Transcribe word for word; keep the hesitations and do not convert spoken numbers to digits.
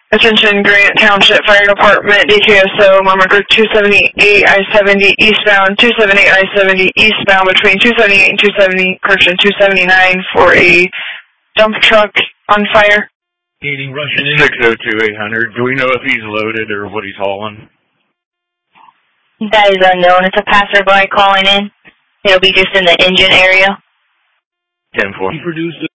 Attention, Grant Township Fire Department, D K S O, number two seventy-eight I seventy eastbound, two seventy-eight I seventy eastbound between two seventy-eight and two seventy, correction, two seventy-nine for a dump truck on fire. Eating Russian in six oh two eight hundred. Do we know if he's loaded or what he's hauling? That is unknown. It's a passerby calling in. It'll be just in the engine area. ten four. He produced